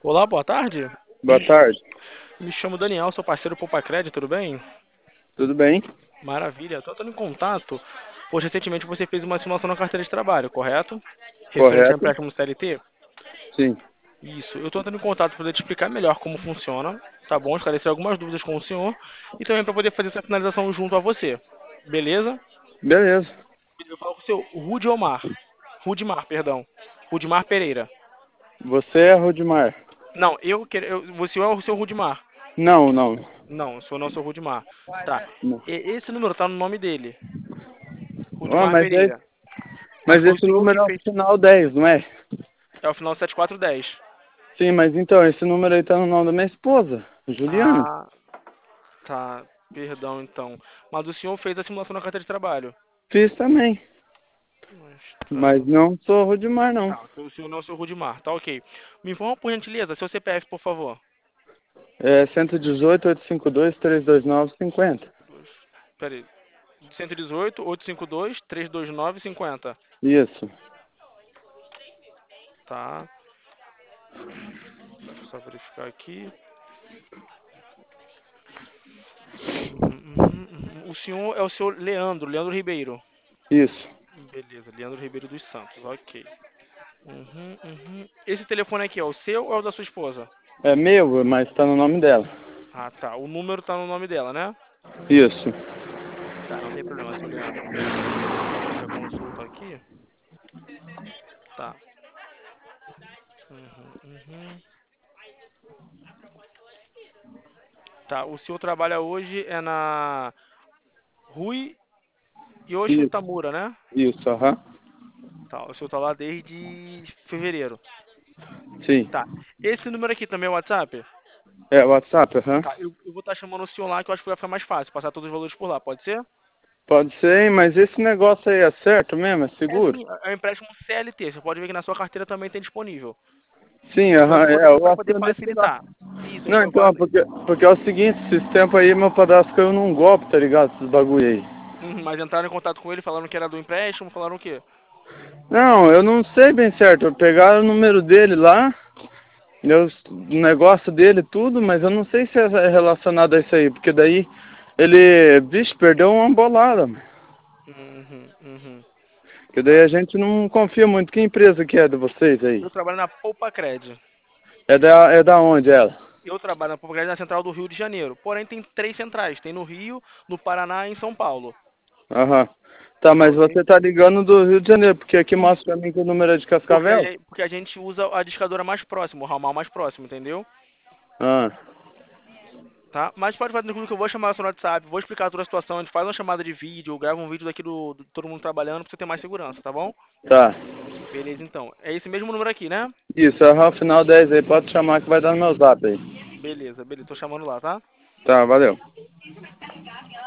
Olá, boa tarde. Boa tarde. Me chamo Daniel, sou parceiro Poupa Crédito, tudo bem? Tudo bem? Maravilha. Estou entrando em contato, pois recentemente você fez uma simulação na carteira de trabalho, correto? Referente ao Correto? empréstimo CLT? Sim. Isso. Eu estou entrando em contato para poder te explicar melhor como funciona, tá bom? Esclarecer algumas dúvidas com o senhor e também para poder fazer essa finalização junto a você. Beleza? Beleza. Eu falo com o seu Rudimar. Rudimar, perdão. Rudimar Pereira. Você é Rudimar? Não, você é o seu Rudimar. Não, não. Não, eu sou não sou Rudimar. Tá. Não. Esse número tá no nome dele. Ó, Rudimar Pereira. Mas mas foi o esse senhor que número é o fez. final 10, não é? É o final 7410. Sim, mas então, esse número aí tá no nome da minha esposa, Juliana. Ah, tá. Perdão, então. Mas o senhor fez a simulação na carteira de trabalho. Fiz também, Mas mas não sou Rudimar, não. tá, o senhor não é o seu Rudimar. Tá ok. Me informa, por gentileza, seu CPF, por favor. É 118-852-329-50. Pera aí. 118 852 329 50. Isso. Tá. Deixa eu só verificar aqui. O senhor é o senhor Leandro Ribeiro. Isso. Beleza, Leandro Ribeiro dos Santos, ok. Esse telefone aqui é o seu ou é o da sua esposa? É meu, mas tá no nome dela. Ah, tá. O número tá no nome dela, né? Isso. Tá, não tem problema, seu Leandro. Deixa eu só abrir a consulta aqui. Tá. Uhum. Tá, o senhor trabalha hoje é na Rui Yoshi Isso. Tamura, né? Isso, aham. Tá, o senhor tá lá desde fevereiro. Sim. Tá. Esse número aqui também é o WhatsApp? É WhatsApp, aham. Tá, eu vou estar chamando o senhor lá que eu acho que vai ficar mais fácil, passar todos os valores por lá, pode ser? Pode ser, hein? Mas esse negócio aí é certo mesmo? É É seguro? sim, é um empréstimo CLT. Você pode ver que na sua carteira também tem disponível. Sim, Só aham, que é, eu para poder acionei lá. facilitar. Isso, Não, então, porque é o seguinte, esses tempos aí meu padrasto caiu num golpe, tá ligado? Esses bagulho aí. Mas entraram em contato com ele falando que era do empréstimo, falaram o quê? Não, eu não sei bem certo. Pegaram o número dele lá, o negócio dele tudo, mas eu não sei se é relacionado a isso aí, porque daí ele, bicho, perdeu uma bolada, mano. Uhum. Porque daí Tá. a gente não confia muito. Que empresa que é de vocês aí? Eu trabalho na Poupa Cred. É da onde ela? Eu trabalho na Poupa Cred na central do Rio de Janeiro. Porém, tem três centrais. Tem no Rio, no Paraná e em São Paulo. Aham. Tá, Tá mas ok? você tá ligando do Rio de Janeiro, porque aqui mostra Isso. pra mim que o número é de Cascavel. Porque a gente usa a discadora mais próxima, o ramal mais próximo, entendeu? Ah, Tá? Mas pode fazer tranquilo que eu vou chamar o seu WhatsApp, vou explicar toda a situação, a gente faz uma chamada de vídeo, grava um vídeo daqui do todo mundo trabalhando pra você ter mais segurança, tá bom? tá. Beleza, então. É esse mesmo número aqui, né? Isso, aham, final 10 aí, pode chamar que vai dar no meu zap aí. Beleza. Tô chamando lá, tá? Tá, valeu.